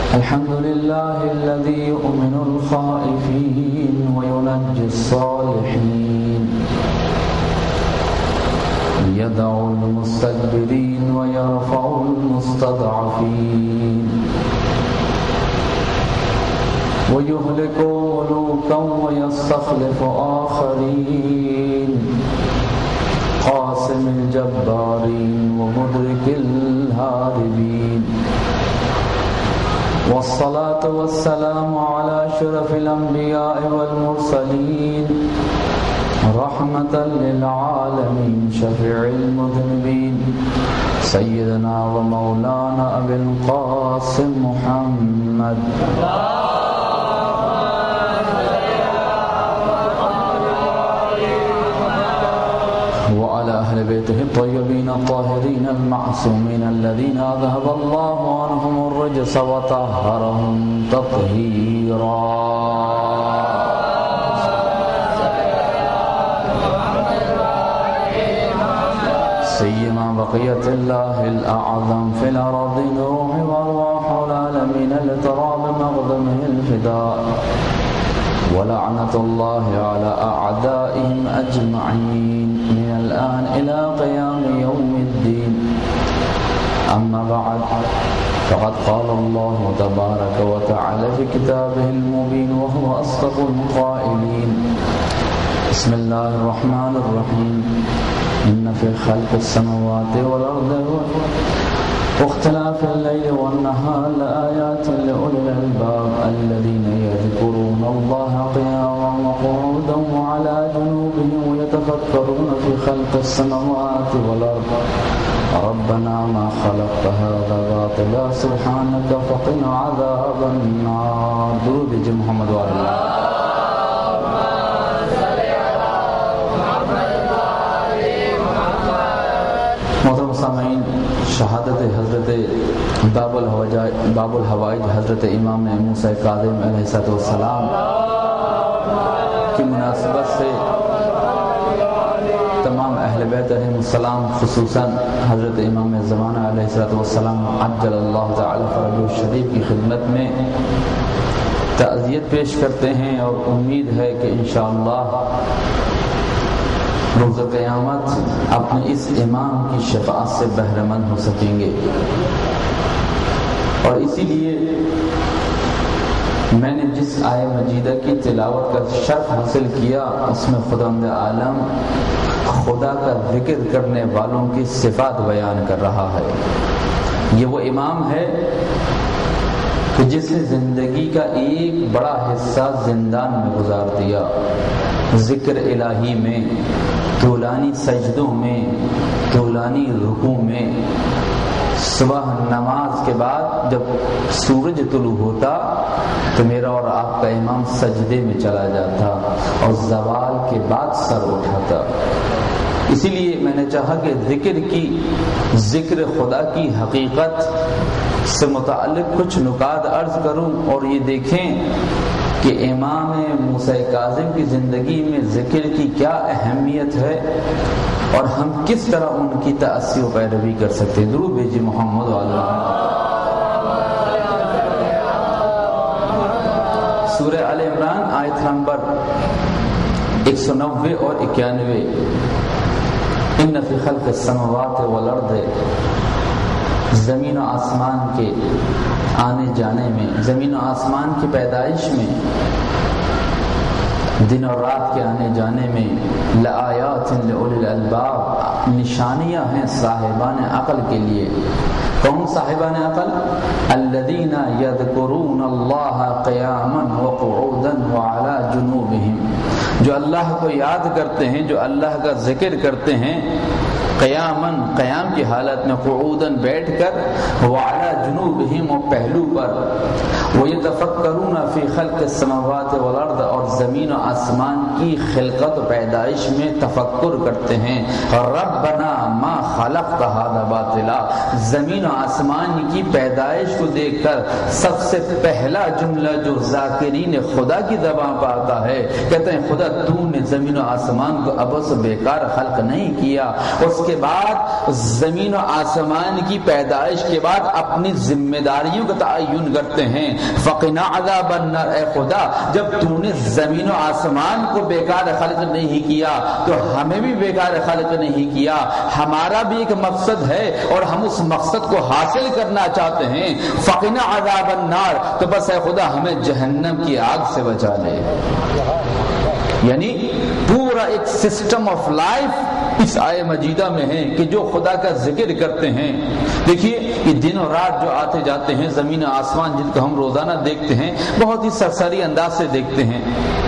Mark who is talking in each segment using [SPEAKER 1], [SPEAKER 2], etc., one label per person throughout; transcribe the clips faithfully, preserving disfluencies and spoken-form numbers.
[SPEAKER 1] الحمد لله الذي يؤمن الخائفين وينجي الصالحين يدعو المستكبرين ويرفع المستضعفين ويهلك ملوكا ويستخلف آخرين قاسم الجبارين ومدرك الهاربين والصلاة والسلام على أشرف الأنبياء والمرسلين رحمة للعالمين شفيع المذنبين سيدنا ومولانا أبي القاسم محمد وعلى أهل بيته الطيبين الطاهرين المعصومين الذين أذهب الله عنهم الرجس وطهرهم تطهيرا سيما بقية الله الأعظم في الأرض نوح وأرواح العالمين لتراب مقدمه الفداء ولعنة الله على أعدائهم أجمعين من الآن إلى قيام يوم الدين أما بعد فقد قال الله تبارك وتعالى في كتابه المبين وهو أصدق القائلين بسم الله الرحمن الرحيم إن في خلق السماوات والأرض واختلاف الليل والنهار لآيات لأولي الألباب الذين يذكرون الله قياما وقعودا وعلى جنوبهم ويتفكرون في خلق السماوات والأرض ربنا ما خلقت هذا باطلا سبحانك فقنا عذاب النار. درود جی محمد وعلى الله. محترم سامعین، شہادت حضرت باب الحوائج باب الحوائج حضرت امام موسیٰ کاظم علیہ السلام کی مناسبت سے تمام اہل بیت علیہ السلام خصوصاً حضرت امام زمانہ علیہ السلام عجل اللہ تعالی فرجہ الشریف کی خدمت میں تعزیت پیش کرتے ہیں اور امید ہے کہ انشاءاللہ روز قیامت اپنے اس امام کی شفاعت سے بہرہ مند ہو سکیں گے. اور اسی لیے میں نے جس آیہ مجیدہ کی تلاوت کا شرف حاصل کیا اس میں خداوند عالم خدا کا ذکر کرنے والوں کی صفات بیان کر رہا ہے. یہ وہ امام ہے کہ جس نے زندگی کا ایک بڑا حصہ زندان میں گزار دیا، ذکر الہی میں، طولانی سجدوں میں، طولانی رکوع میں. صبح نماز کے بعد جب سورج طلوع ہوتا تو میرا اور آپ کا امام سجدے میں چلا جاتا اور زوال کے بعد سر اٹھاتا. اسی لیے میں نے چاہا کہ ذکر کی ذکر خدا کی حقیقت سے متعلق کچھ نکات عرض کروں اور یہ دیکھیں کہ امام موسیٰ کاظم کی زندگی میں ذکر کی کیا اہمیت ہے اور ہم کس طرح ان کی تأسی و پیروی کر سکتے ہیں. درود بھیجیے محمد علیہ. سورہ آل عمران آیت نمبر ایک سو نوے اور اکیانوے. ان فی خلق السماوات والارض، زمین و آسمان کے آنے جانے میں، زمین و آسمان کی پیدائش میں، دن اور رات کے آنے جانے میں، لآیات لأولی الالباب، نشانیاں ہیں صاحبان عقل کے لیے. کون صاحبان عقل؟ الذین یذکرون اللہ قیاما وقعودا وعلی جنوبہم، جو اللہ کو یاد کرتے ہیں، جو اللہ کا ذکر کرتے ہیں، قیاماً قیام کی حالت میں، قعوداً بیٹھ کر، وعلی جنوبہم و پہلو پر، وَيَتَفَكَّرُونَ فِي خَلْقِ السَّمَاوَاتِ وَالْأَرْضِ اور زمین و آسمان کی خلقت و پیدائش میں تفکر کرتے ہیں. رَبَّنَا مَا خَلَقْتَ هَذَا بَاطِلًا زمین و آسمان کی پیدائش کو دیکھ کر سب سے پہلا جملہ جو ذاکرین خدا کی زبان پر آتا ہے کہتے ہیں خدا تو نے زمین و آسمان کو عبث و بیکار خلق نہیں کیا. اس کے بعد زمین و آسمان کی پیدائش کے بعد اپنی ذمہ داریوں کا تعین کرتے ہیں. فقنا عذاب النار اے خدا جب تو نے زمین و آسمان کو بیکار خلق نہیں کیا تو ہمیں بھی بیکار خلق نہیں کیا. ہمارا بھی ایک مقصد ہے اور ہم اس مقصد کو حاصل کرنا چاہتے ہیں. فقنا عذاب النار تو بس اے خدا ہمیں جہنم کی آگ سے بچا لے. یعنی پورا ایک سسٹم آف لائف اس آیہ مجیدہ میں ہے کہ جو خدا کا ذکر کرتے ہیں. دیکھیے یہ دن اور رات جو آتے جاتے ہیں زمین و آسمان جن کو ہم روزانہ دیکھتے ہیں بہت ہی سرسری انداز سے دیکھتے ہیں.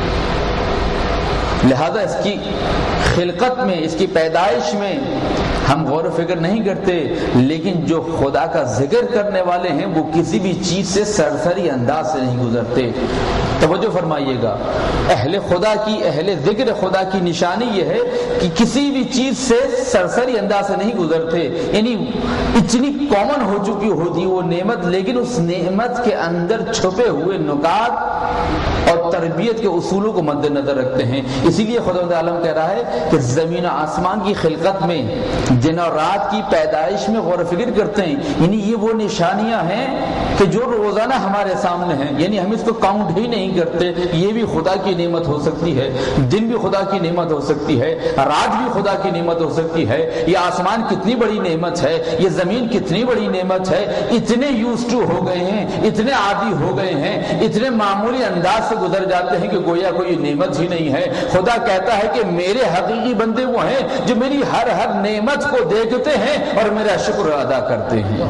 [SPEAKER 1] لہذا اس کی خلقت میں اس کی پیدائش میں ہم غور و فکر نہیں کرتے. لیکن جو خدا کا ذکر کرنے والے ہیں وہ کسی بھی چیز سے سرسری انداز سے نہیں گزرتے. توجہ فرمائیے گا اہل خدا کی اہل ذکر خدا کی نشانی یہ ہے کہ کسی بھی چیز سے سرسری انداز سے نہیں گزرتے. یعنی اتنی کامن ہو چکی ہوتی وہ نعمت لیکن اس نعمت کے اندر چھپے ہوئے نکات اور تربیت کے اصولوں کو مد نظر رکھتے ہیں. اسی لیے خدا عالم کہہ رہا ہے کہ زمین و آسمان کی خلقت میں دن اور رات کی پیدائش میں غور و فکر کرتے ہیں. یعنی یہ وہ نشانیاں ہیں کہ جو روزانہ ہمارے سامنے ہیں. یعنی ہم اس کو کاؤنٹ ہی نہیں کرتے. یہ بھی خدا کی نعمت ہو سکتی ہے, دن بھی خدا کی نعمت ہو سکتی ہے, رات بھی خدا کی نعمت ہو سکتی ہے. یہ آسمان کتنی بڑی نعمت ہے, یہ زمین کتنی بڑی نعمت ہے. اتنے یوز ٹو ہو گئے ہیں, اتنے عادی ہو گئے ہیں, اتنے معمولی انداز سے گزر جاتے ہیں کہ گویا کوئی نعمت ہی نہیں ہے. خدا کہتا ہے کہ میرے حقیقی بندے وہ ہیں جو میری ہر ہر نعمت کو دیکھتے ہیں اور میرا شکر ادا کرتے ہیں.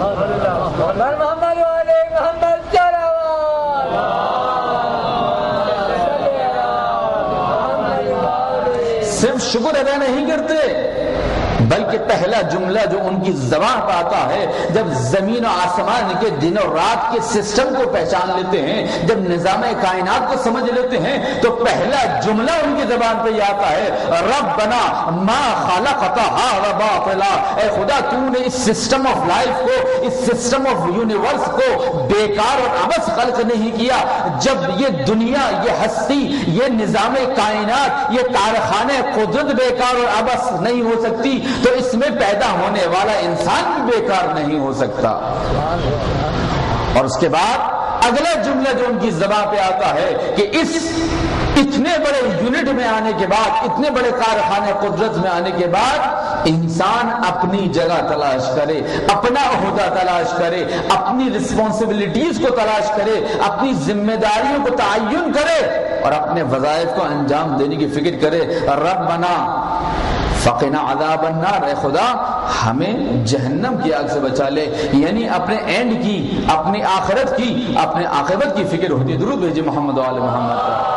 [SPEAKER 1] صرف شکر ادا نہیں کرتے بلکہ پہلا جملہ جو ان کی زبان پر آتا ہے جب زمین و آسمان کے دن اور رات کے سسٹم کو پہچان لیتے ہیں, جب نظام کائنات کو سمجھ لیتے ہیں تو پہلا جملہ ان کی زبان پہ یہ آتا ہے ربنا ما خلقت هذا باطلا اے خدا تو نے اس سسٹم آف لائف کو, اس سسٹم آف یونیورس کو بیکار اور عبث خلق نہیں کیا. جب یہ دنیا, یہ ہستی, یہ نظام کائنات, یہ کارخانے قدرت بیکار اور عبث نہیں ہو سکتی تو اس میں پیدا ہونے والا انسان بھی بیکار نہیں ہو سکتا. اور اس کے بعد اگلا جملہ جو ان کی زبان پہ آتا ہے کہ اس اتنے بڑے یونٹ میں آنے کے بعد, اتنے بڑے کارخانے قدرت میں آنے کے بعد انسان اپنی جگہ تلاش کرے, اپنا عہدہ تلاش کرے, اپنی رسپانسبلٹیز کو تلاش کرے, اپنی ذمہ داریوں کو تعین کرے اور اپنے وظائف کو انجام دینے کی فکر کرے. ربنا فقنا عذاب النار اے خدا ہمیں جہنم کی آگ سے بچا لے. یعنی اپنے اینڈ کی, اپنی آخرت کی, اپنے عاقبت کی فکر ہوتی ہے. درود بھیجے محمد و آل محمد کا.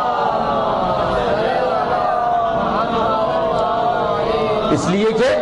[SPEAKER 1] اس لیے کہ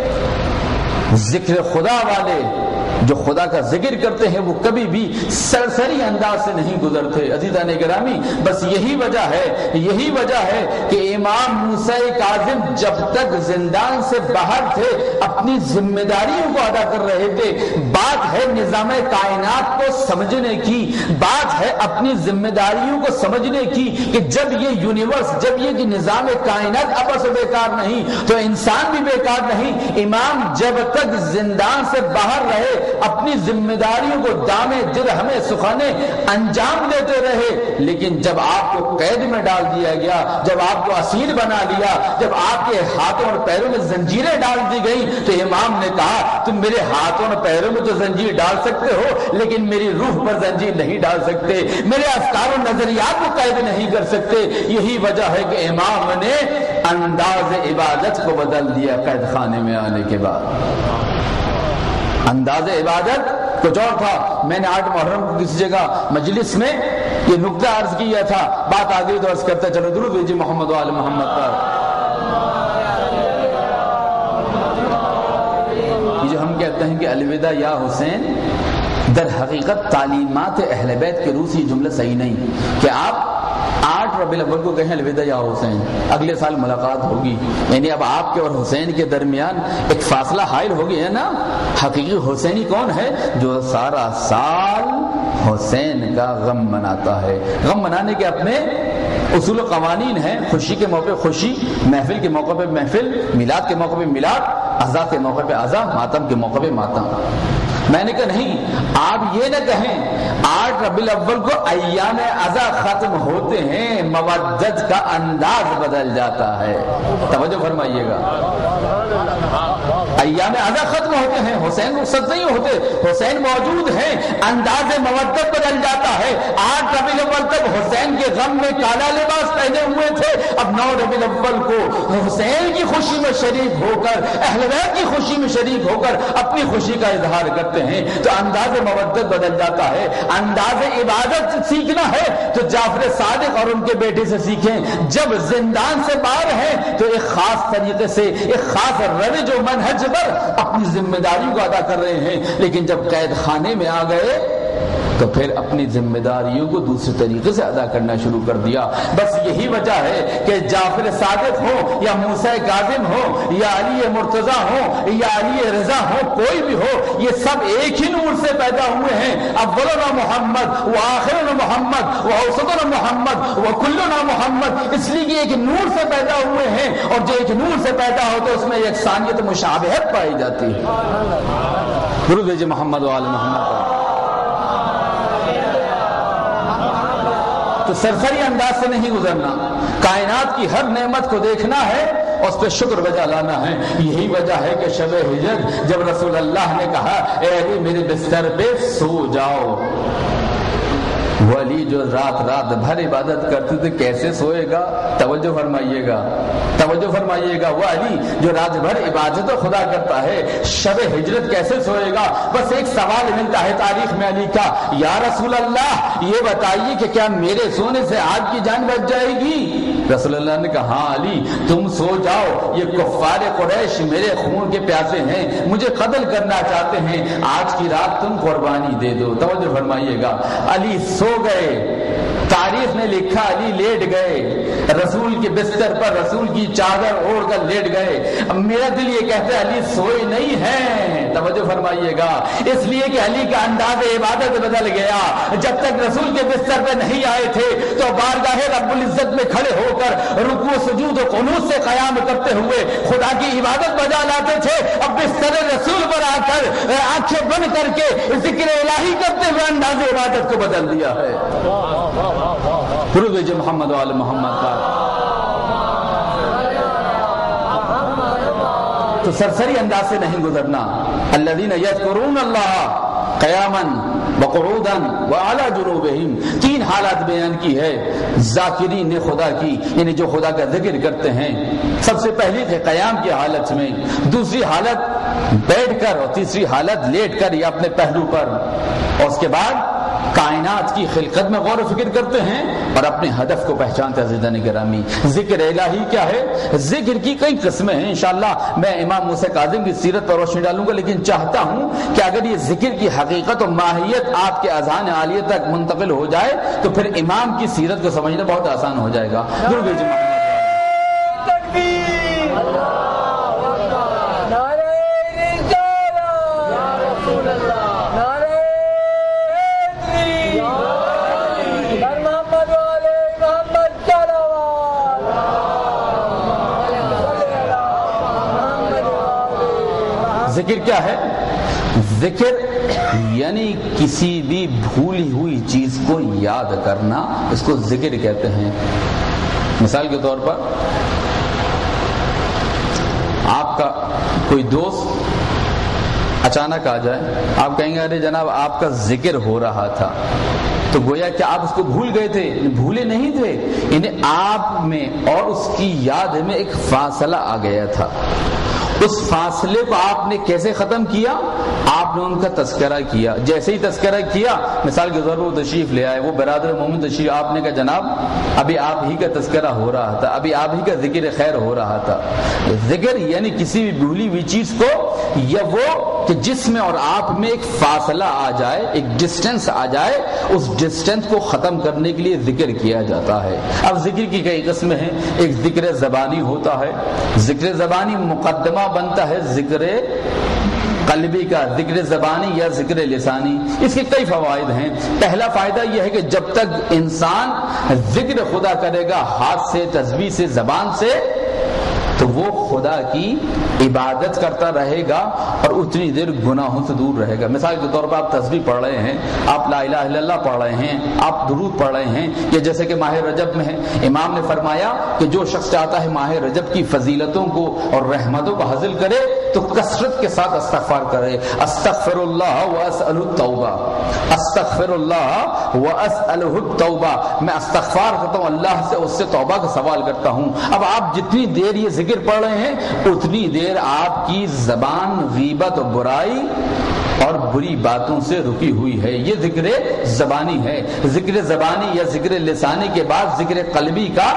[SPEAKER 1] ذکر خدا والے جو خدا کا ذکر کرتے ہیں وہ کبھی بھی سرسری انداز سے نہیں گزرتے. عزیزان گرامی بس یہی وجہ ہے یہی وجہ ہے کہ امام موسیٰ کاظم جب تک زندان سے باہر تھے اپنی ذمہ داریوں کو ادا کر رہے تھے. بات ہے نظام کائنات کو سمجھنے کی, بات ہے اپنی ذمہ داریوں کو سمجھنے کی کہ جب یہ یونیورس, جب یہ نظام کائنات عبث و بیکار نہیں تو انسان بھی بیکار نہیں. امام جب تک زندان سے باہر رہے اپنی ذمہ داریوں کو دامے درہمے سخانے انجام دیتے رہے. لیکن جب آپ کو قید میں ڈال دیا گیا, جب آپ کو اسیر بنا لیا, جب آپ کے ہاتھوں اور پیروں میں زنجیریں ڈال دی گئی تو امام نے کہا تم میرے ہاتھوں اور پیروں میں تو زنجیر ڈال سکتے ہو لیکن میری روح پر زنجیر نہیں ڈال سکتے, میرے افکار و نظریات کو قید نہیں کر سکتے. یہی وجہ ہے کہ امام نے انداز عبادت کو بدل دیا قید خانے میں آنے کے بعد. انداز عبادت کچھ اور تھا. میں نے آٹھ محرم کو کسی جگہ مجلس میں یہ نقطہ عرض کیا تھا, بات آگئی تو عرض کرتا چلو. درود بھیجیے محمد و آل محمد پر. یہ جو ہم کہتے ہیں کہ الوداع یا حسین, در حقیقت تعلیمات اہل بیت کے روح سے یہ جملہ صحیح نہیں کہ آپ آٹھ ربیع الاول کو کہیں الوداع یا حسین، اگلے سال ملاقات ہوگی، یعنی اب آپ کے اور حسین کے درمیان ایک فاصلہ حائل ہو گیا ہے نا۔ حقیقی حسینی کون ہے؟ جو سارا سال حسین کا غم مناتا ہے۔ غم منانے کے اپنے اصول و قوانین ہیں، خوشی کے موقع خوشی، محفل کے موقع پہ محفل، میلاد کے موقع پہ میلاد، عزا کے موقع پہ عزا، ماتم کے موقع پہ ماتم۔ میں نے کہا نہیں، آپ یہ نہ کہیں آٹھ ربیع الاول کو ایام عزا ختم ہوتے ہیں، مودت کا انداز بدل جاتا ہے۔ توجہ فرمائیے گا، ایام عزا ختم ہوتے ہیں، حسین رخصت نہیں ہوتے، حسین موجود ہیں، انداز مودت بدل جاتا ہے۔ آٹھ ربیع الاول تک حسین کے غم میں کالا لباس پہنے ہوئے تھے، اب نو ربیع الاول کو حسین کی خوشی میں شریک ہو کر، اہل بیت کی خوشی میں شریک ہو کر اپنی خوشی کا اظہار کرتے ہیں، تو انداز مودت بدل جاتا ہے۔ انداز عبادت سیکھنا ہے تو جعفر صادق اور ان کے بیٹے سے سیکھیں، جب زندان سے باہر ہیں تو ایک خاص طریقے سے، ایک خاص روش و منہج پر اپنی ذمہ داریوں کو ادا کر رہے ہیں، لیکن جب قید خانے میں آ گئے تو پھر اپنی ذمہ داریوں کو دوسرے طریقے سے ادا کرنا شروع کر دیا۔ بس یہی وجہ ہے کہ جعفر صادق ہو یا موسیٰ کاظم ہو یا علی مرتضیٰ ہو یا علی رضا ہو، کوئی بھی ہو، یہ سب ایک ہی نور سے پیدا ہوئے ہیں۔ اولنا محمد و آخرنا محمد و اوسطنا محمد و کلنا محمد، اس لیے کہ ایک نور سے پیدا ہوئے ہیں، اور جو ایک نور سے پیدا ہوتا ہے اس میں یکسانیت مشابہت پائی جاتی ہے۔ درود بھیجئے محمد و آل محمد۔ تو سرسری انداز سے نہیں گزرنا، کائنات کی ہر نعمت کو دیکھنا ہے، اس پہ شکر بجا لانا ہے۔ یہی وجہ ہے کہ شب ہجرت جب رسول اللہ نے کہا اے علی میرے بستر پہ سو جاؤ، وہ علی جو رات رات بھر عبادت کرتے تھے کیسے سوئے گا؟ توجہ فرمائیے گا، توجہ فرمائیے گا، وہ علی جو رات بھر عبادت خدا کرتا ہے شب ہجرت کیسے سوئے گا؟ بس ایک سوال ملتا ہے تاریخ میں علی کا، یا رسول اللہ یہ بتائیے کہ کیا میرے سونے سے آپ کی جان بچ جائے گی؟ رسول اللہ نے کہا ہاں علی تم سو جاؤ، یہ کفار قریش میرے خون کے پیاسے ہیں، مجھے قتل کرنا چاہتے ہیں، آج کی رات تم قربانی دے دو۔ توجہ فرمائیے گا، علی سو گئے، تاریخ نے لکھا علی لیٹ گئے، رسول کے بستر پر رسول کی چادر اوڑھ کر لیٹ گئے۔ اب میرا دل یہ کہتا ہے علی سوئے نہیں ہیں، توجہ فرمائیے گا، اس لیے کہ علی کا انداز عبادت بدل گیا۔ جب تک رسول کے بستر پہ نہیں آئے تھے تو بارگاہ رب العزت میں کھڑے ہو کر رکوع سجود و قنوت سے قیام کرتے ہوئے خدا کی عبادت بجا لاتے تھے، اب بستر رسول پر آ کر آنکھیں بند کر کے ذکر الہی کرتے ہوئے انداز عبادت کو بدل دیا ہے۔ درود بھیجئے محمد و آل محمد کا۔ تو سرسری انداز سے نہیں گزرنا۔ الذین یذکرون اللہ قیاما وقعودا وعلی جنوبہم، تین حالات بیان کی ہے ذاکرین نے خدا کی، یعنی جو خدا کا ذکر کرتے ہیں۔ سب سے پہلی ہے قیام کی حالت میں، دوسری حالت بیٹھ کر، اور تیسری حالت لیٹ کر یا اپنے پہلو پر، اور اس کے بعد کائنات کی خلقت میں غور و فکر کرتے ہیں اور اپنے ہدف کو پہچانتے ہیں۔ عزیزان گرامی، ذکر الہی کیا ہے؟ ذکر کی کئی قسمیں ہیں، انشاءاللہ میں امام موسیٰ کاظم کی سیرت پر روشنی ڈالوں گا، لیکن چاہتا ہوں کہ اگر یہ ذکر کی حقیقت و ماہیت آپ کے اذہان عالیہ تک منتقل ہو جائے تو پھر امام کی سیرت کو سمجھنا بہت آسان ہو جائے گا۔ ذکر کیا ہے؟ ذکر یعنی کسی بھی بھولی ہوئی چیز کو یاد کرنا، اس کو ذکر کہتے ہیں۔ مثال کے طور پر آپ کا کوئی دوست اچانک آ جائے، آپ کہیں گے ارے جناب آپ کا ذکر ہو رہا تھا، تو گویا کہ آپ اس کو بھول گئے تھے؟ بھولے نہیں تھے، انہیں آپ میں اور اس کی یاد میں ایک فاصلہ آ گیا تھا۔ اس فاصلے کو آپ نے کیسے ختم کیا؟ آپ نے ان کا تذکرہ کیا۔ جیسے ہی تذکرہ کیا، مثال کے طور پر وہ تشریف لے آئے، وہ برادر مومن تشریف، آپ نے کہا جناب ابھی آپ ہی کا تذکرہ ہو رہا تھا، ابھی آپ ہی کا ذکر خیر ہو رہا تھا۔ ذکر یعنی کسی بھی بھولی ہوئی چیز کو یا وہ کہ جس میں اور آپ میں ایک فاصلہ آ جائے، ایک ڈسٹینس آ جائے، اس ڈسٹینس کو ختم کرنے کے لیے ذکر کیا جاتا ہے۔ اب ذکر کی کئی قسمیں ہیں، ایک ذکر زبانی ہوتا ہے، ذکر زبانی مقدمہ بنتا ہے ذکر قلبی کا، ذکر زبانی یا ذکر لسانی۔ اس کے کئی فوائد ہیں۔ پہلا فائدہ یہ ہے کہ جب تک انسان ذکر خدا کرے گا ہاتھ سے، تسبیح سے، زبان سے، تو وہ خدا کی عبادت کرتا رہے گا اور اتنی دیر گناہوں سے دور رہے گا۔ مثال کے طور پر آپ تسبیح پڑھ رہے ہیں، آپ لا الہ الا اللہ پڑھ رہے ہیں، آپ درود پڑھ رہے ہیں، یا جیسے کہ ماہ رجب میں ہے، امام نے فرمایا کہ جو شخص چاہتا ہے ماہ رجب کی فضیلتوں کو اور رحمتوں کو حاصل کرے تو کثرت کے ساتھ استغفار کرے، استغفر اللہ واسألہ التوبہ، استغفر اللہ واسألہ التوبہ، میں استغفار کرتا ہوں اللہ سے، اس سے توبہ کا سوال کرتا ہوں۔ اب آپ جتنی دیر یہ ذکر پڑھ رہے ہیں اتنی دیر آپ کی زبان غیبت و برائی اور بری باتوں سے رکی ہوئی ہے، یہ ذکر زبانی ہے۔ ذکر زبانی یا ذکر لسانی کے بعد ذکر قلبی کا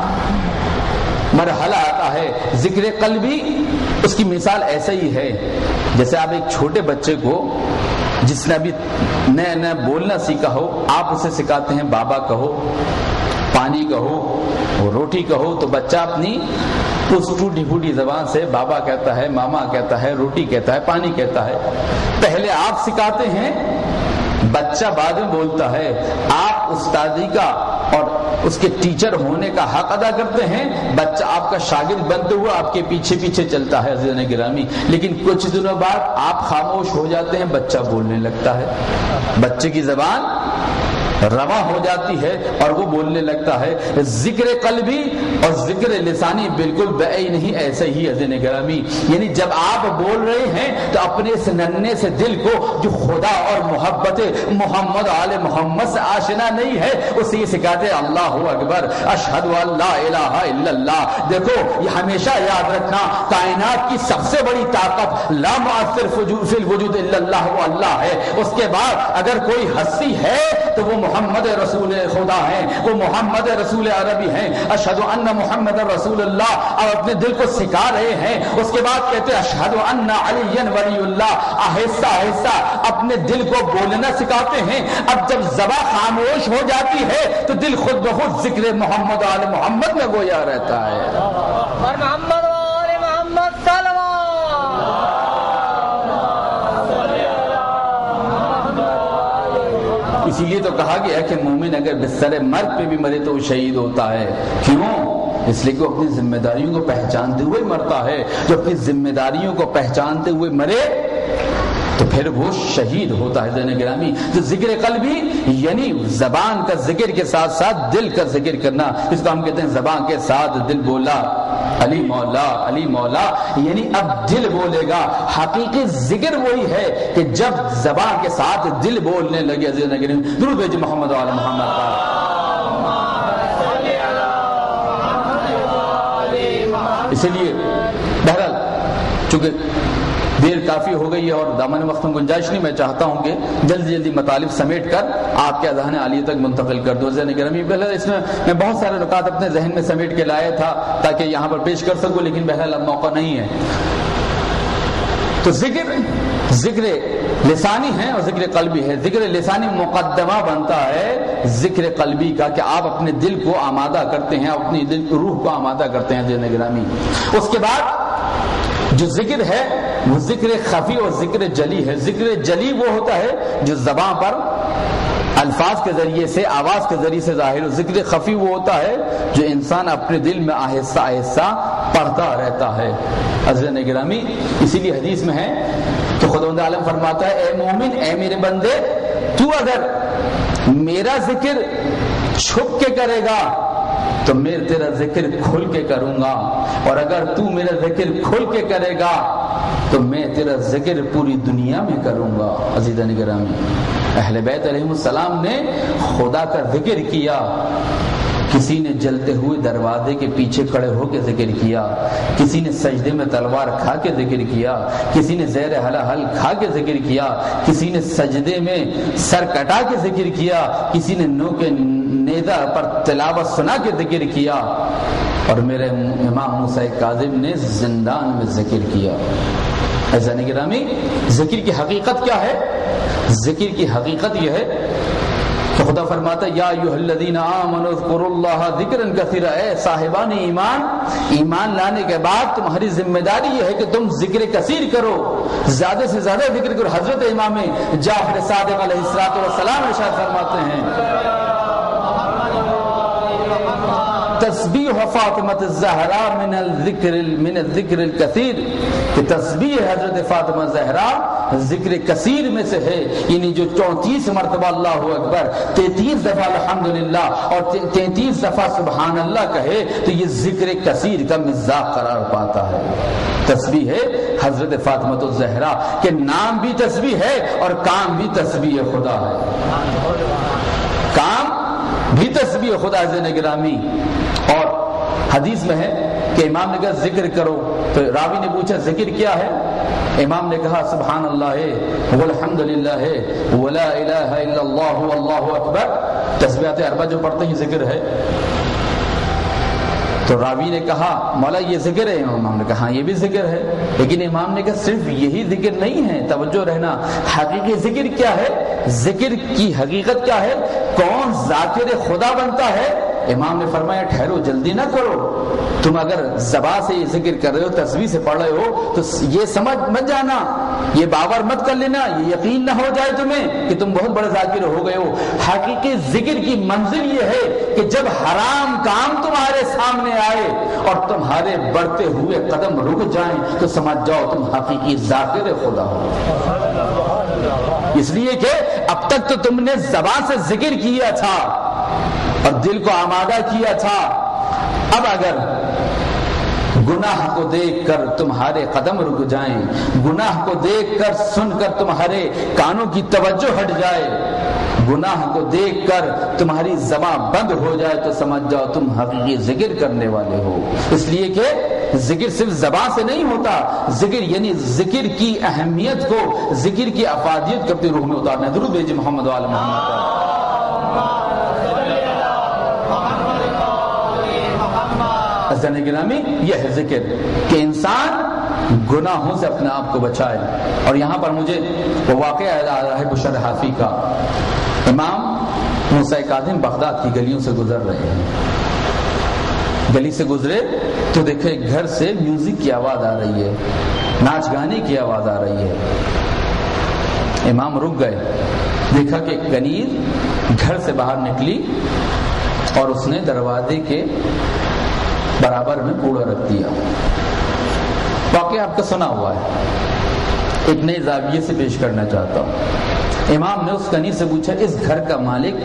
[SPEAKER 1] مرحلہ آتا ہے۔ ذکر قلبی اس کی مثال ایسا ہی ہے جیسے آپ ایک چھوٹے بچے کو جس نے ابھی نیا نیا بولنا سیکھا ہو، آپ اسے سکھاتے ہیں بابا کہو، پانی کہو، روٹی کہو، تو بچہ اپنی اس ٹوٹی پھوٹی زبان سے بابا کہتا ہے، ماما کہتا ہے، روٹی کہتا ہے، پانی کہتا ہے۔ پہلے آپ سکھاتے ہیں، بچہ بعد میں بولتا ہے۔ آپ استادی کا اور اس کے ٹیچر ہونے کا حق ادا کرتے ہیں، بچہ آپ کا شاگرد بنتے ہوئے آپ کے پیچھے پیچھے چلتا ہے عزیزان گرامی، لیکن کچھ دنوں بعد آپ خاموش ہو جاتے ہیں، بچہ بولنے لگتا ہے، بچے کی زبان رواں ہو جاتی ہے اور وہ بولنے لگتا ہے۔ ذکر قلبی اور ذکر لسانی بالکل بے نہیں، ایسے ہی عزیزان گرامی، یعنی جب آپ بول رہے ہیں تو اپنے اس ننھے سے دل کو جو خدا اور محبت محمد آل محمد سے آشنا نہیں ہے اسے یہ سکھاتے اللہ اکبر، اشہد ان لا الہ الا اللہ۔ دیکھو یہ ہمیشہ یاد رکھنا، کائنات کی سب سے بڑی طاقت لا مؤثر فی الوجود الا اللہ، وہ اللہ ہے۔ اس کے بعد اگر کوئی ہستی ہے تو وہ محمد رسول خدا ہیں، وہ محمد رسول عربی ہیں، اشہد ان محمد رسول اللہ، اور اپنے دل کو سکھا رہے ہیں۔ اس کے بعد کہتے ہیں اشہد ان علی ولی اللہ، آہستہ آہستہ اپنے دل کو بولنا سکھاتے ہیں۔ اب جب زبان خاموش ہو جاتی ہے تو دل خود بخود ذکر محمد آل محمد میں گویا رہتا ہے۔
[SPEAKER 2] اور محمد آل محمد صلوات۔
[SPEAKER 1] اسی لیے تو کہا گیا کہ مومن اگر بستر مرگ پہ بھی مرے تو وہ شہید ہوتا ہے۔ کیوں؟ اس لیے کہ وہ اپنی ذمہ داریوں کو پہچانتے ہوئے مرتا ہے۔ جو اپنی ذمہ داریوں کو پہچانتے ہوئے مرے تو پھر وہ شہید ہوتا ہے۔ ذہن گرامی، تو ذکر قلبی یعنی زبان کا ذکر کے ساتھ ساتھ دل کا ذکر کرنا، اس کو ہم کہتے ہیں زبان کے ساتھ دل بولا، علی مولا علی مولا، یعنی اب دل بولے گا۔ حقیقی ذکر وہی ہے کہ جب زبان کے ساتھ دل بولنے لگے۔ ذہن گرامی، درود بھیجیں محمد وعلی محمد کا۔ اسی لیے بہرحال چونکہ دیر کافی ہو گئی ہے اور دامن وقت میں گنجائش نہیں، میں چاہتا ہوں کہ جلدی جلدی مطالب سمیٹ کر آپ کے اذہان عالیہ تک منتقل کر دو۔ ذہن گرامی، بہرحال اس میں میں بہت سارے نکات اپنے ذہن میں سمیٹ کے لایا تھا تاکہ یہاں پر پیش کر سکوں، لیکن بہرحال اب موقع نہیں ہے۔ تو ذکر ذکر لسانی ہے اور ذکر قلبی ہے۔ ذکر لسانی مقدمہ بنتا ہے ذکر قلبی کا، کہ آپ اپنے دل کو آمادہ کرتے ہیں، اپنی دل روح کو آمادہ کرتے ہیں ذہن گرامی۔ اس کے بعد جو ذکر ہے وہ ذکر خفی اور ذکر جلی ہے۔ ذکر جلی وہ ہوتا ہے جو زبان پر الفاظ کے ذریعے سے، آواز کے ذریعے سے ظاہر ہو۔ ذکر خفی وہ ہوتا ہے جو انسان اپنے دل میں آہستہ آہستہ پڑھتا رہتا ہے عزیزان گرامی۔ اسی لیے حدیث میں ہے تو خداوند عالم فرماتا ہے اے مومن، اے میرے بندے، تو اگر میرا ذکر چھپ کے کرے گا تو میں تیرا ذکر کھل کے کروں گا، اور اگر تو میرا ذکر کھل کے کرے گا تو میں تیرا ذکر پوری دنیا میں کروں گا عزیزان گرامی۔ اہل بیت علیہ السلام نے خدا کا ذکر کیا، کسی نے جلتے ہوئے دروازے کے پیچھے کھڑے ہو کے ذکر کیا، کسی نے سجدے میں تلوار کھا کے ذکر کیا، کسی نے زہر حلحل کھا کے ذکر کیا، کسی نے سجدے میں سر کٹا کے ذکر کیا، کسی نے نو کے نیزہ پر تلاوت سنا کے ذکر کیا، اور میرے امام موسیٰ کاظم نے زندان میں ذکر کیا۔ ایسا نہیں گرامی، ذکر کی حقیقت کیا ہے؟ ذکر کی حقیقت یہ ہے کہ خدا فرماتا ہے یا ایھا الذین آمنوا اذکروا اللہ ذکرا کثیرا، اے صاحبان ایمان، ایمان لانے کے بعد تمہاری ذمہ داری یہ ہے کہ تم ذکر کثیر کرو، زیادہ سے زیادہ ذکر کرو۔ حضرت امام جعفر صادق علیہ الصلوۃ والسلام ارشاد فرماتے ہیں تسبیح فاطمۃ الزہرا من الذکر من الذکر الکثیر، کہ تسبیح حضرت فاطمہ زہرا ذکر کثیر میں سے ہے، یعنی جو چونتیس مرتبہ اللہ اکبر، تینتیس دفعہ الحمدللہ اور تینتیس دفعہ سبحان اللہ کہے تو یہ ذکر کثیر کا مزاج قرار پاتا ہے۔ تسبیح ہے حضرت فاطمہ الزہرا کہ نام بھی تسبیح ہے اور کام بھی تسبیح خدا ہے، کام بھی تسبیح خدا ہے گرامی۔ اور حدیث میں ہے کہ امام نے کہا ذکر کرو، تو راوی نے پوچھا ذکر کیا ہے؟ امام نے کہا سبحان اللہ ہے والحمد للہ ہے ولا الہ الا اللہ واللہ اکبر، تسبیحات اربع جو پڑھتے ہیں ذکر ہے۔ تو راوی نے کہا مولا یہ ذکر ہے؟ امام نے کہا ہاں یہ بھی ذکر ہے، لیکن امام نے کہا صرف یہی ذکر نہیں ہے، توجہ رہنا، حقیقی ذکر کیا ہے؟ ذکر کی حقیقت کیا ہے؟ کون ذاکر خدا بنتا ہے؟ امام نے فرمایا ٹھہرو، جلدی نہ کرو، تم اگر زبان سے یہ ذکر کر رہے ہو، تسبیح سے پڑھ رہے ہو، تو یہ سمجھ مت جانا، یہ باور مت کر لینا، یہ یقین نہ ہو جائے تمہیں کہ تم بہت بڑے ذاکر ہو گئے ہو۔ حقیقی ذکر کی منزل یہ ہے کہ جب حرام کام تمہارے سامنے آئے اور تمہارے بڑھتے ہوئے قدم رک جائیں تو سمجھ جاؤ تم حقیقی ذاکر خدا ہو، اس لیے کہ اب تک تو تم نے زبان سے ذکر کیا تھا اور دل کو آمادہ کیا تھا، اب اگر گناہ کو دیکھ کر تمہارے قدم رک جائیں، گناہ کو دیکھ کر سن کر تمہارے کانوں کی توجہ ہٹ جائے، گناہ کو دیکھ کر تمہاری زبان بند ہو جائے تو سمجھ جاؤ تم حقیقی ذکر کرنے والے ہو۔ اس لیے کہ ذکر صرف زبان سے نہیں ہوتا، ذکر یعنی ذکر کی اہمیت کو، ذکر کی افادیت کو اپنی روح میں اتارنا ہے۔ درود بھیجئے محمد وعلی محمد۔ حضرت گرامی یہ ہے ذکر کہ انسان گناہوں سے اپنے آپ کو بچائے۔ اور یہاں پر مجھے وہ واقعہ یاد آ رہا ہے بشر حافی کا۔ امام موسیٰ کاظم بغداد کی گلیوں سے گزر رہے ہیں، گلی سے گزرے تو دیکھے گھر سے میوزک کی آواز آ رہی ہے، ناچ گانے کی آواز آ رہی ہے۔ امام رک گئے، دیکھا کہ کنیز گھر سے باہر نکلی اور اس نے دروازے کے برابر میں کوڑا رکھ دیا۔ واقعہ آپ کا سنا ہوا ہے، ایک نئے زاویے سے پیش کرنا چاہتا ہوں۔ امام نے اس کنیز سے پوچھا اس گھر کا مالک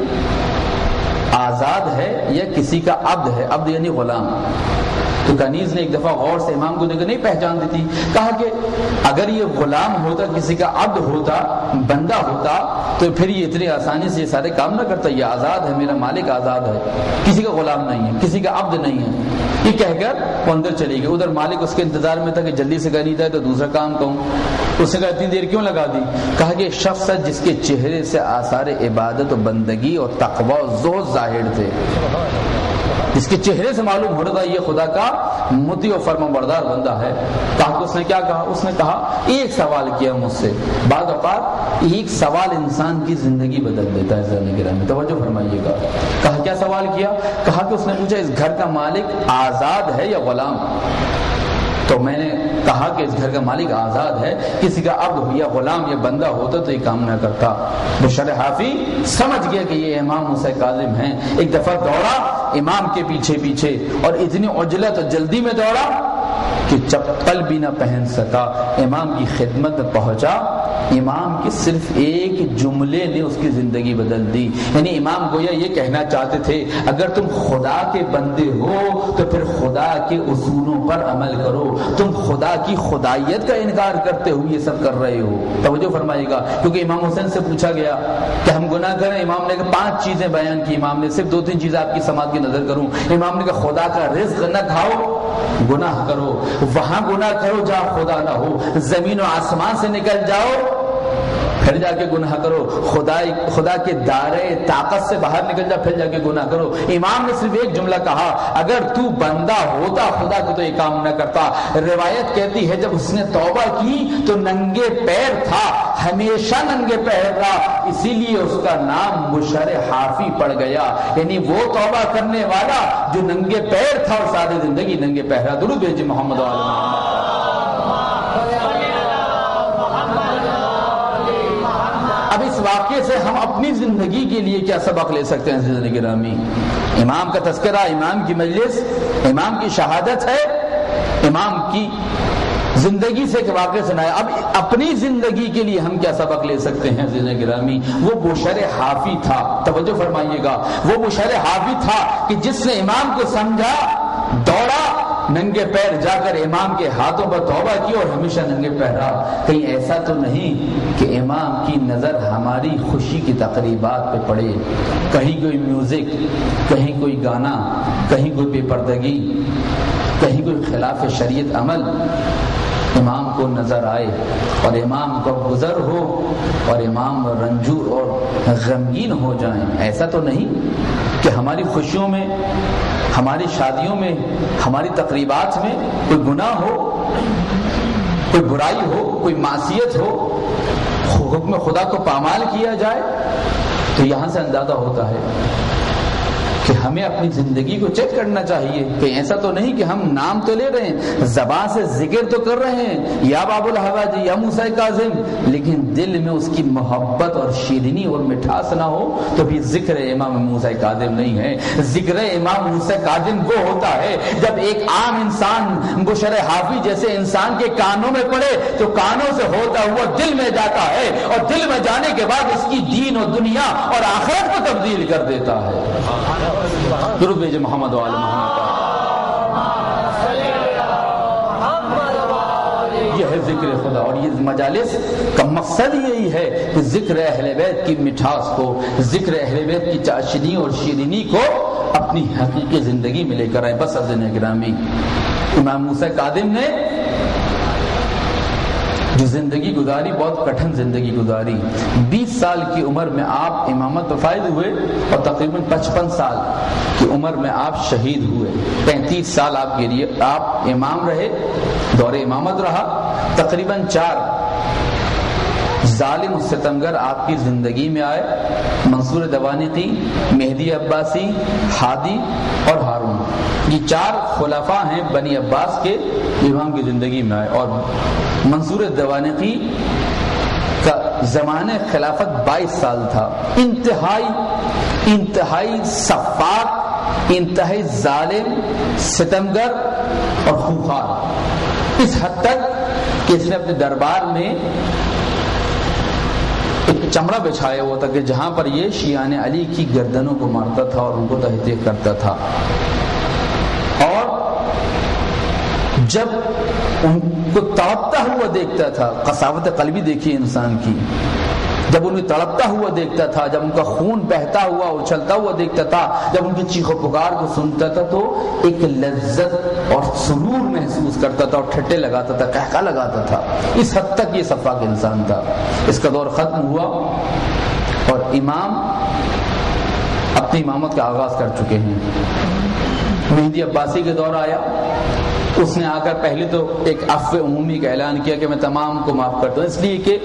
[SPEAKER 1] آزاد ہے یا کسی کا عبد ہے؟ عبد یعنی غلام۔ تو کنیز نے ایک دفعہ غور سے امام کو دیکھا، نہیں پہچان دیتی، کہا کہ اگر یہ غلام ہوتا، کسی کا عبد ہوتا، بندہ ہوتا، تو پھر یہ اتنی آسانی سے یہ سارے کام نہ کرتا۔ یہ آزاد ہے، میرا مالک آزاد ہے، کسی کا غلام نہیں ہے، کسی کا عبد نہیں ہے۔ یہ کہہ کر وہ اندر چلی گئی۔ ادھر مالک اس کے انتظار میں تھا کہ جلدی سے کنیز آئے تو دوسرا کام کہوں۔ اس نے کہا اتنی دیر کیوں لگا دی؟ کہا کہ ایک شخص ہے جس کے چہرے سے آثار عبادت و بندگی اور تقوی و زہد ظاہر تھے، جس کے چہرے سے معلوم ہو رہا تھا یہ خدا کا مطیع و فرما بردار بندہ ہے۔ کہا کہ اس نے کیا کہا؟ اس نے کہا ایک سوال کیا مجھ سے۔ بعض اوقات ایک سوال انسان کی زندگی بدل دیتا ہے۔ ذہن گرامی توجہ فرمائیے گا۔ کہا کیا سوال کیا؟ کہا کہ اس نے پوچھا اس گھر کا مالک آزاد ہے یا غلام؟ تو میں نے کہا کہ اس گھر کا مالک آزاد ہے، کسی کا عبد ہو یا غلام یا بندہ ہوتا تو یہ کام نہ کرتا۔ بشر حافی سمجھ گیا کہ یہ امام موسیٰ کاظم ہیں، ایک دفعہ دوڑا امام کے پیچھے پیچھے اور اتنی عجلت اور جلدی میں دوڑا کہ چپل بھی نہ پہن سکا، امام کی خدمت میں پہنچا۔ امام کی صرف ایک جملے نے اس کی زندگی بدل دی۔ یعنی امام گویا یہ کہنا چاہتے تھے اگر تم خدا کے بندے ہو تو پھر خدا کے اصولوں پر عمل کرو، تم خدا کی خدائیت کا انکار کرتے ہوئے یہ سب کر رہے ہو۔ توجہ فرمائیے گا، کیونکہ امام حسین سے پوچھا گیا کہ ہم گناہ کریں، امام نے کہا پانچ چیزیں بیان کی، امام نے صرف دو تین چیزیں آپ کی سماعت کی نظر کروں۔ امام نے کہا خدا کا رزق نہ کھاؤ، گناہ کرو، وہاں گناہ کرو جہاں خدا نہ ہو، زمین و آسمان سے نکل جاؤ، پھر جا کے گناہ کرو، خدا خدا کے دائرے طاقت سے باہر نکل جا پھر جا کے گناہ کرو۔ امام نے صرف ایک جملہ کہا، اگر تو بندہ ہوتا خدا کو تو یہ کام نہ کرتا۔ روایت کہتی ہے جب اس نے توبہ کی تو ننگے پیر تھا، ہمیشہ ننگے پیر رہا، اسی لیے اس کا نام بشر حافی پڑ گیا، یعنی وہ توبہ کرنے والا جو ننگے پیر تھا اور ساری زندگی ننگے پیر رہا۔ درود بھیجیے محمد و آل محمد۔ اب اس واقعے سے ہم اپنی زندگی کے لیے کیا سبق لے سکتے ہیں زندگی گرامی؟ امام کا تذکرہ، امام کی مجلس، امام کی شہادت ہے، امام کی زندگی سے ایک واقعہ سنایا۔ اب اپنی زندگی کے لیے ہم کیا سبق لے سکتے ہیں زندگی گرامی؟ وہ بشر حافی تھا، توجہ فرمائیے گا، وہ بشر حافی تھا کہ جس نے امام کو سمجھا، دوڑا، ننگے پیر جا کر امام کے ہاتھوں پر توبہ کی اور ہمیشہ ننگے پیر رہا۔ کہیں ایسا تو نہیں کہ امام کی نظر ہماری خوشی کی تقریبات پہ پڑے، کہیں کوئی میوزک، کہیں کوئی گانا، کہیں کوئی بے پردگی، کہیں کوئی خلاف شریعت عمل امام کو نظر آئے اور امام کو گزر ہو اور امام رنجور اور غمگین ہو جائیں۔ ایسا تو نہیں کہ ہماری خوشیوں میں، ہماری شادیوں میں، ہماری تقریبات میں کوئی گناہ ہو، کوئی برائی ہو، کوئی معصیت ہو، حکم خدا کو پامال کیا جائے۔ تو یہاں سے اندازہ ہوتا ہے کہ ہمیں اپنی زندگی کو چیک کرنا چاہیے کہ ایسا تو نہیں کہ ہم نام تو لے رہے ہیں، زبان سے ذکر تو کر رہے ہیں یا باب الحواجی یا موسیٰ کاظم، لیکن دل میں اس کی محبت اور شیرینی اور مٹھاس نہ ہو تو بھی ذکر امام موسیٰ کاظم نہیں ہے۔ ذکر امام موسیٰ کاظم وہ ہوتا ہے جب ایک عام انسان بشر حافی جیسے انسان کے کانوں میں پڑے تو کانوں سے ہوتا ہوا دل میں جاتا ہے اور دل میں جانے کے بعد اس کی دین اور دنیا اور آخرت کو تبدیل کر دیتا ہے۔ درود بھیجے محمد و آل محمد۔ یہ ہے ذکر خدا، اور یہ مجالس کا مقصد یہی ہے کہ ذکر اہل بیت کی مٹھاس کو، ذکر اہل بیت کی چاشنی اور شیرینی کو اپنی حقیقی زندگی میں لے کر آئے۔ بس عزیزان گرامی، امام موسیٰ کاظم نے جو زندگی گزاری بہت کٹھن زندگی گزاری۔ بیس سال کی عمر میں آپ امامت پر فائز ہوئے اور تقریباً پچپن سال کی عمر میں آپ شہید ہوئے۔ پینتیس سال آپ کے لیے آپ امام رہے، دور امامت رہا۔ تقریباً چار ظالم ستمگر آپ کی زندگی میں آئے، منصور دوانقی، مہدی عباسی، ہادی اور ہارون۔ یہ چار خلفاء ہیں بنی عباس کے امام کی زندگی میں آئے، اور منصور دوانقی کا زمانہ خلافت بائیس سال تھا۔ انتہائی انتہائی سفاک، انتہائی ظالم، ستمگر اور خوفار، اس حد تک کہ اس نے اپنے دربار میں ایک چمڑا بچھایا ہوا تھا کہ جہاں پر یہ شیعان علی کی گردنوں کو مارتا تھا اور ان کو تحقیق کرتا تھا۔ اور جب ان کو تڑپتا ہوا دیکھتا تھا، قساوت قلبی دیکھی انسان کی، جب انہیں تڑپتا ہوا دیکھتا تھا، جب ان کا خون بہتا ہوا اچھلتا ہوا دیکھتا تھا، جب ان کی چیخ و پکار کو سنتا تھا تو ایک لذت اور سرور محسوس کرتا تھا اور ٹھٹے لگاتا تھا، قہقہ لگاتا تھا۔ اس حد تک یہ سفاک انسان تھا۔ اس کا دور ختم ہوا اور امام اپنی امامت کا آغاز کر چکے ہیں۔ مہدی عباسی کے دور آیا، اس نے آ کر پہلے تو ایک عفو عمومی کا اعلان کیا کہ میں تمام کو معاف کرتا ہوں، اس لیے کہ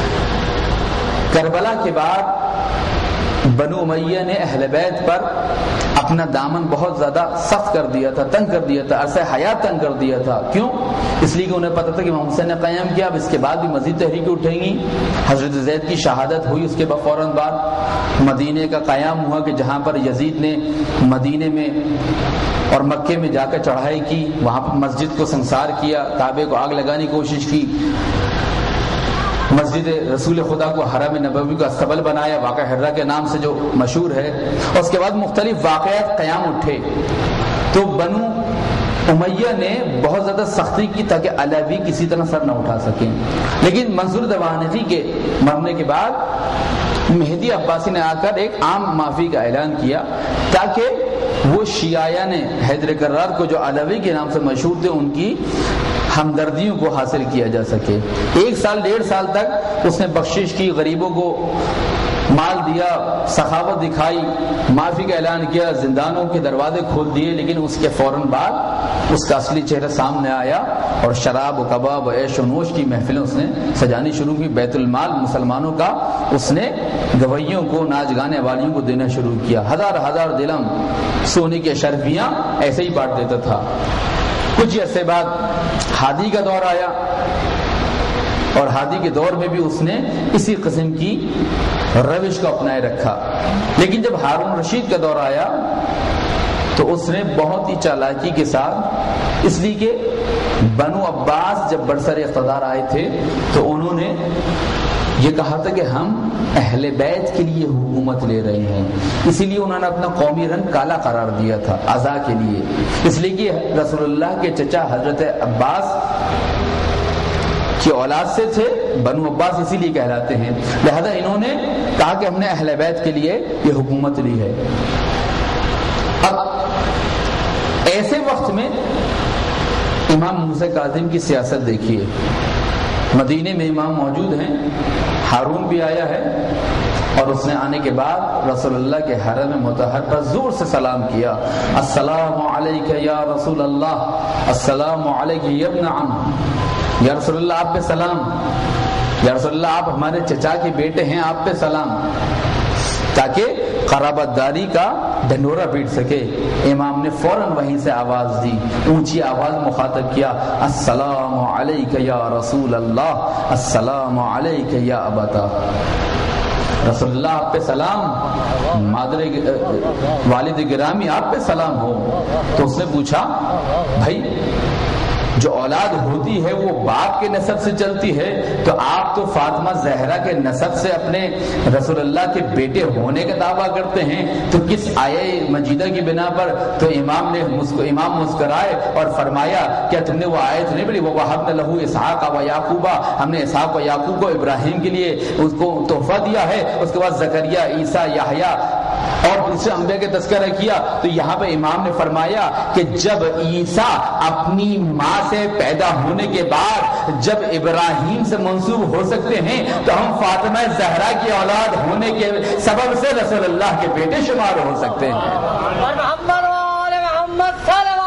[SPEAKER 1] کربلا کے بعد بنو امیہ نے اہل بیت پر اپنا دامن بہت زیادہ سخت کر دیا تھا، تنگ کر دیا تھا، عرصہ حیات تنگ کر دیا تھا۔ کیوں؟ اس لیے کہ انہیں پتا تھا کہ امام حسین نے قیام کیا، اب اس کے بعد بھی مزید تحریکیں اٹھیں گی۔ حضرت زید کی شہادت ہوئی، اس کے بعد فوراً بعد مدینے کا قیام ہوا کہ جہاں پر یزید نے مدینے میں اور مکے میں جا کر چڑھائی کی، وہاں پر مسجد کو سنسار کیا، کعبے کو آگ لگانے کی کوشش کی، مسجد رسول خدا کو حرم نبوی کا استقبال بنایا، واقعہ ہرہ کے نام سے جو مشہور ہے، اور اس کے بعد مختلف واقعات قیام اٹھے۔ تو بنو امیہ نے بہت زیادہ سختی کی تاکہ علوی کسی طرح سر نہ اٹھا سکیں، لیکن منصور دوانقی کے مرنے کے بعد مہدی عباسی نے آ کر ایک عام معافی کا اعلان کیا تاکہ وہ شیعیان حیدر کرار کو جو علوی کے نام سے مشہور تھے ان کی ہمدردیوں کو حاصل کیا جا سکے۔ ایک سال ڈیڑھ سال تک اس نے بخشش کی، غریبوں کو مال دیا، سخاوت دکھائی، معافی کا اعلان کیا، زندانوں کے دروازے کھول دیے، لیکن اس کے فوراً بعد اس کا اصلی چہرہ سامنے آیا اور شراب و کباب و عیش و نوش کی محفلیں اس نے سجانی شروع کی۔ بیت المال مسلمانوں کا اس نے گویوں کو، ناچ گانے والیوں کو دینا شروع کیا۔ ہزار ہزار درہم سونے کی اشرفیاں ایسے ہی بانٹ دیتا تھا۔ کچھ عرصے بعد ہادی کا دور آیا اور ہادی کے دور میں بھی اس نے اسی قسم کی روش کو اپنائے رکھا، لیکن جب ہارون رشید کا دور آیا تو اس نے بہت ہی چالاکی کے ساتھ، اس لیے کہ بنو عباس جب برسر اقتدار آئے تھے تو انہوں نے یہ کہا تھا کہ ہم اہل بیت کے لیے حکومت لے رہے ہیں، اسی لیے انہوں نے اپنا قومی رنگ کالا قرار دیا تھا عزا کے لیے، اس لیے کہ رسول اللہ کے چچا حضرت عباس کی اولاد سے تھے، بنو عباس اسی لیے کہلاتے ہیں، لہذا انہوں نے کہا کہ ہم نے اہل بیت کے لیے یہ حکومت لی ہے۔ اب ایسے وقت میں امام موسیٰ کاظم کی سیاست دیکھیے، مدینے میں امام موجود ہیں، ہارون بھی آیا ہے اور اس نے آنے کے بعد رسول اللہ کے حرم مطہر پر زور سے سلام کیا، السلام علیک یا رسول اللہ، السلام علیک یا ابن عم، یا رسول اللہ آپ پہ سلام، یا رسول اللہ آپ ہمارے چچا کے بیٹے ہیں، آپ پہ سلام، تاکہ قرابت داری کا ڈھنڈورا پیٹ سکے۔ امام نے فوراً وہیں سے آواز دی، اونچی آواز مخاطب کیا، السلام علیک یا رسول اللہ، السلام علیک یا ابتا، رسول اللہ آپ پہ سلام، مادر والد گرامی آپ پہ سلام ہو۔ تو اس نے پوچھا بھائی جو اولاد ہوتی ہے وہ باپ کے نسب سے چلتی ہے، تو آپ تو فاطمہ زہرا کے نسب سے اپنے رسول اللہ کے بیٹے ہونے کا دعویٰ کرتے ہیں، تو کس آیے مجیدہ کی بنا پر؟ تو امام نے امام مسکرائے اور فرمایا کیا تم نے وہ آیت نہیں پڑھی، وہ وَوَهَبْنَا لَهُ إِسْحَاقَ وَيَعْقُوبَ، ہم نے اسحاق و یعقوب کو ابراہیم کے لیے اس کو تحفہ دیا ہے، اس کے بعد زکریا، عیسیٰ، یحییٰ اور دوسرے انبیاء کے تذکرہ کیا۔ تو یہاں پہ امام نے فرمایا کہ جب عیسیٰ اپنی ماں سے پیدا ہونے کے بعد جب ابراہیم سے منسوب ہو سکتے ہیں، تو ہم فاطمہ زہرا کی اولاد ہونے کے سبب سے رسول اللہ کے بیٹے شمار ہو سکتے ہیں۔
[SPEAKER 2] محمد وآل محمد صلوات۔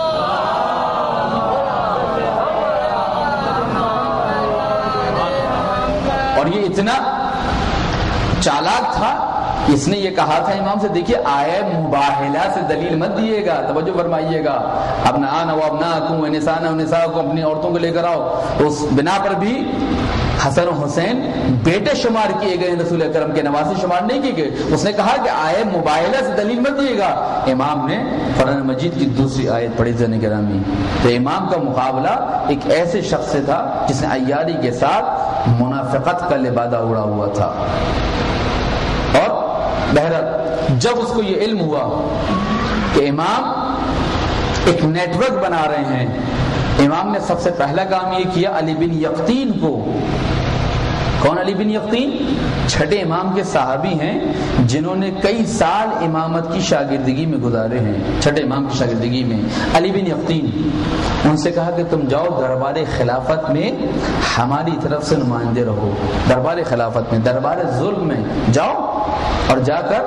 [SPEAKER 1] اور یہ اتنا چالاک تھا، اس نے یہ کہا تھا امام سے، دیکھیے آئے مباہلہ سے دلیل مت دیے گا، توجہ فرمائیے گا، ابناءنا و ابناءکم و نساءنا و نساءکم، اپنی عورتوں کو لے کر آؤ، اس بنا پر بھی حسن و حسین بیٹے شمار کیے گئے، رسول اکرم کے نواسے شمار نہیں کیے گئے۔ اس نے کہا کہ آئے مباہلہ سے دلیل مت دیے گا۔ امام نے قرآن مجید کی دوسری آیت پڑھی زن گرامی، تو امام کا مقابلہ ایک ایسے شخص سے تھا جس نے عیاری کے ساتھ منافقت کا لبادہ اڑا ہوا تھا۔ اور بہرحال جب اس کو یہ علم ہوا کہ امام ایک نیٹ ورک بنا رہے ہیں، امام نے سب سے پہلا کام یہ کیا، علی بن یقطین کو، کون علی بن یقطین؟ چھٹے امام کے صحابی ہیں جنہوں نے کئی سال امامت کی شاگردگی میں گزارے ہیں، چھٹے امام کی شاگردگی میں، علی بن یقطین، ان سے کہا کہ تم جاؤ دربار خلافت میں ہماری طرف سے نمائندے رہو، دربار خلافت میں، دربار ظلم میں جاؤ اور جا کر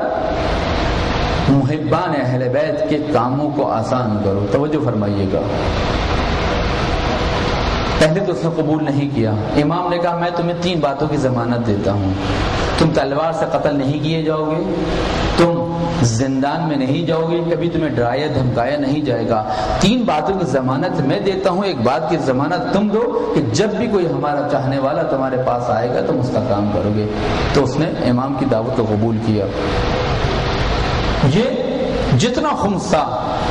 [SPEAKER 1] محبان اہل بیت کے کاموں کو آسان کرو۔ توجہ فرمائیے گا، پہلے تو اس نے قبول نہیں کیا۔ امام نے کہا میں تمہیں تین باتوں کی ضمانت دیتا ہوں، تم تلوار سے قتل نہیں کیے جاؤ گے، تم زندان میں نہیں جاؤ گے، کبھی تمہیں ڈرایا دھمکایا نہیں جائے گا، تین باتوں کی ضمانت میں دیتا ہوں، ایک بات کی ضمانت تم دو کہ جب بھی کوئی ہمارا چاہنے والا تمہارے پاس آئے گا تم اس کا کام کرو گے۔ تو اس نے امام کی دعوت کو قبول کیا۔ یہ جتنا خمسہ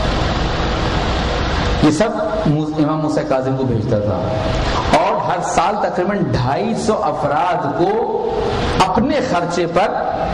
[SPEAKER 1] یہ سب امام موسیٰ کاظم کو بھیجتا تھا، اور ہر سال تقریباً ڈھائی سو افراد کو اپنے خرچے پر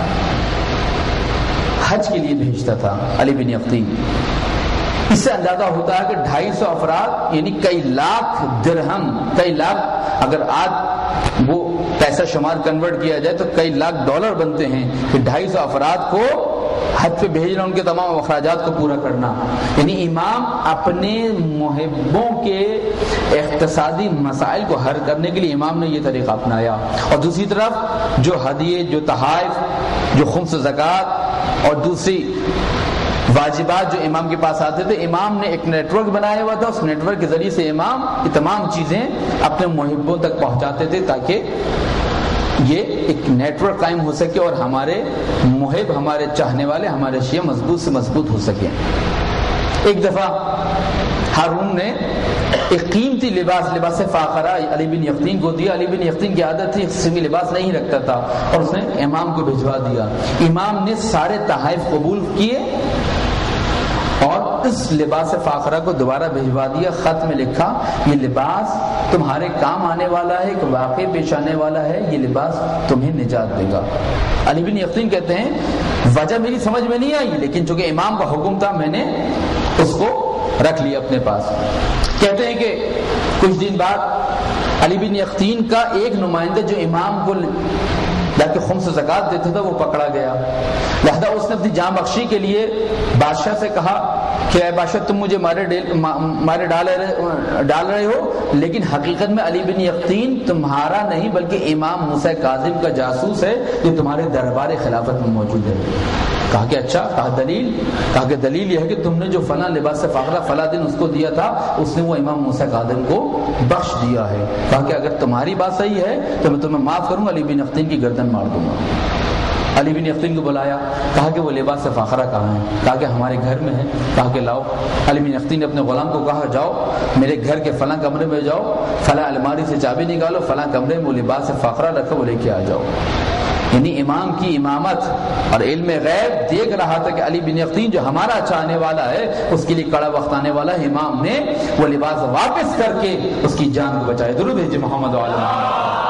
[SPEAKER 1] حج کے لیے بھیجتا تھا علی بن یقطین۔ اس سے اندازہ ہوتا ہے کہ ڈھائی سو افراد یعنی کئی لاکھ درہم، کئی لاکھ، اگر آج وہ پیسہ شمار کنورٹ کیا جائے تو کئی لاکھ ڈالر بنتے ہیں، کہ ڈھائی سو افراد کو حج پہ بھیجنا، ان کے تمام اخراجات کو پورا کرنا، یعنی امام اپنے محبوں کے اقتصادی مسائل کو حل کرنے کے لیے امام نے یہ طریقہ اپنایا۔ اور دوسری طرف جو ہدیے، جو تحائف، جو خمس زکوٰۃ اور دوسری واجبات جو امام کے پاس آتے تھے، امام نے ایک نیٹ ورک بنایا ہوا تھا، اس نیٹ ورک کے ذریعے سے امام یہ تمام چیزیں اپنے محبوں تک پہنچاتے تھے تاکہ یہ ایک نیٹ ورک قائم ہو سکے اور ہمارے محب، ہمارے چاہنے والے، ہمارے شیعہ مضبوط سے مضبوط ہو سکیں۔ ایک دفعہ ہارون نے ایک قیمتی لباس لباس فاخرہ علی بن یقطین کو دیا۔ علی بن یقطین کی عادت تھی قسمی لباس نہیں رکھتا تھا اور اس نے امام کو بھجوا دیا۔ امام نے سارے تحائف قبول کیے اور اس لباس فاخرہ کو دوبارہ بھجوا دیا۔ خط میں لکھا یہ لباس تمہارے کام آنے والا ہے، ایک واقع پیش آنے والا ہے، یہ لباس تمہیں نجات دے گا۔ علی بن یقطین کہتے ہیں وجہ میری سمجھ میں نہیں آئی، لیکن چونکہ امام کا حکم تھا میں نے اس کو رکھ لیا اپنے پاس۔ کہتے ہیں کہ کچھ دن بعد علی بن یقطین کا ایک نمائندہ جو امام کو جبکہ خمس زکوٰۃ دیتا تھا وہ پکڑا گیا، لہذا اس نے اپنی جان بخشی کے لیے بادشاہ سے کہا کہ اے بادشاہ تم مجھے مارے مارے ڈال رہے ہو، لیکن حقیقت میں علی بن یقطین تمہارا نہیں بلکہ امام موسیٰ کاظم کا جاسوس ہے جو تمہارے دربار خلافت میں موجود ہے۔ کہا کہ اچھا، کہا دلیل؟ کہا کہ دلیل یہ ہے کہ تم نے جو فلاں لباس فاخرہ فلاں دن اس کو دیا تھا اس نے وہ امام موسیٰ کاظم کو بخش دیا ہے۔ کہا کہ اگر تمہاری بات صحیح ہے تو میں تمہیں معاف کروں گا، علی بن یقطین کی گردن مار دوں گا۔ علی بن یقطین کو بلایا، کہا کہ وہ لباس فاخرہ کہاں ہے؟ کہا کہ ہمارے گھر میں ہے۔ کہا کہ لاؤ۔ علی بن یقطین نے اپنے غلام کو کہا جاؤ میرے گھر کے فلاں کمرے میں جاؤ، فلاں الماری سے چابی نکالو، فلاں کمرے میں وہ لباس فاخرہ رکھو، وہ لے کے آ جاؤ۔ یعنی امام کی امامت اور علم غیب دیکھ رہا تھا کہ علی بن یقطین جو ہمارا چاہنے والا ہے اس کے لیے کڑا وقت آنے والا ہے، امام نے وہ لباس واپس کر کے اس کی جان کو بچایا۔ درود ہے جی محمد و علی محمد۔